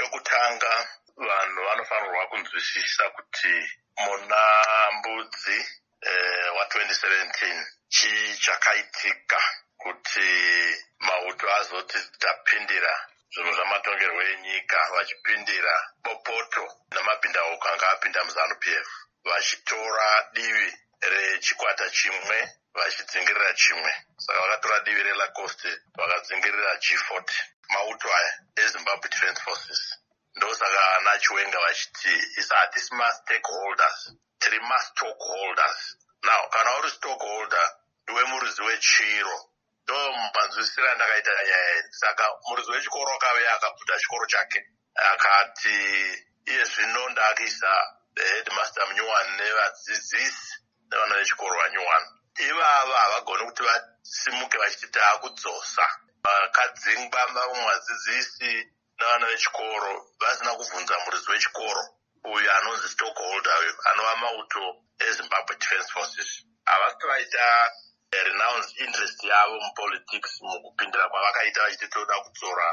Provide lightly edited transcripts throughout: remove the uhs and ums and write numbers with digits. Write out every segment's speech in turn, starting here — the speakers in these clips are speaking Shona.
Chokutanga vanhu vanofanirwa kunzwisisa kuti muna mbudzi wa2017 chii chakaitika kuti mauto azoti tapindira zvinhu zvamatongerwo enyika vachipindira bopoto namabhindauko anga apinda muZANU-PF vachitora divi rechikwata chimwe vachidzingirira chimwe. Saka vakatora divi reLacoste vakadzingirira G40 mauto aya eZimbabwe Defence Forces. Ndosaka anaChiwenga vachiti hatisi ma-stakeholders, tiri ma-stockholders. Now, kana uri stockholder iwe muridzi wechiro, ndo manzwisiro andakaita nyaya iyi. Saka muridzi wechikoro akauya akabvuta chikoro chake akati iye zvino ndakuisa headmaster munyuwani nevadzidzisi nevana vechikoro vanyuwani. Ivava havagoni kuti vasimuke vachiti taakudzosa. Vakadzingwa vamwe vadzidzisi nevana vechikoro vasina kubvunza muridzi wechikoro uyu anonzi stockholder uyu anova mauto eZimbabwe Defence Forces. Havasi vaita renounce interest yavo mupolitics mukupindira kwavakaita vachiti toda kudzora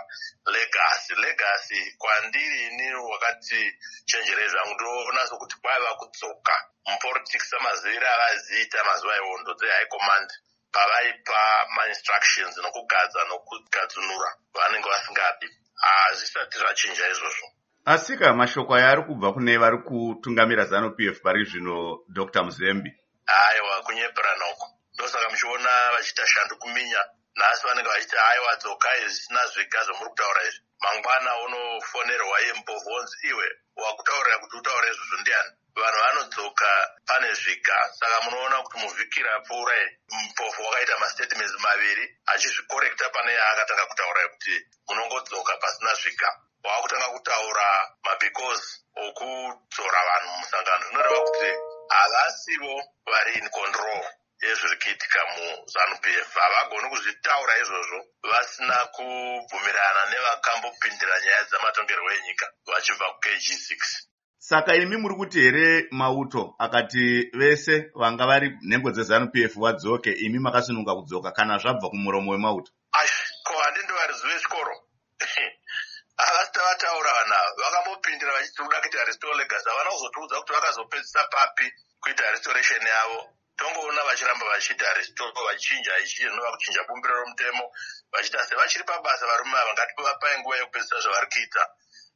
legacy kwandiri ini wakati chenjerei zvangu ndoona sokuti kwaiva kudzoka mupolitics samaziviro avaziita mazuva ehondo dzehigh command pavaipa ma-instructions nokugadza nokugadzunura vanenge vasingadi. Hazvisati zvachinja izvozvo. Asika mashoko aya ari kubva kune vari kutungamira ZANU-PF pari zvino Dr. Muzembi. Aiwa, kunyeperana uko. Ndosaka muchiona vachiita shandu kuminya. Nhasi vanenge vachiti aiwa dzokai zvisina zviga zvamuri kutaura izvi. Mangwana unofonerwa yembovhonzi iwe wakutaurira kuti utaure izvozvo ndiani. Vanhu vanodzoka pane zviga. Saka munoona kuti muvhiki rapfuura Mpofu wakaita mastatements maviri achizvikorekta pane yaakatanga kutaura kuti munongodzoka pasina zviga. Wakutanga kutaura mabecause okudzora vanhu musangano. Zvinoreva kuti havasivo vari in control yezviri kuitika muZANU-PF. Havagoni kuzvitaura izvozvo vasina kubvumirana nevakambopindira nyaya dzamatongerwo enyika vachibva kuKG6. Saka imi muri kuti here mauto akati vese vanga vari nhengo dzeZANU-PF vadzoke, imi makasununga kudzoka kana zvabva kumuromo wemauto? Ko handindo varidzi vechikoro havasita vataura vanhu vakambopindira vachiti kuda kuita restore legacy. Havana kuzotiudza kuti vakazopedzisa papi kuita restoration yavo. Tongoona vachiramba vachiita restore vachinja ichi zvinova kuchinja bumbiro romutemo vachita sevachiri pabasa varume ava ngativapai nguva yekupedzisa zvavari kuita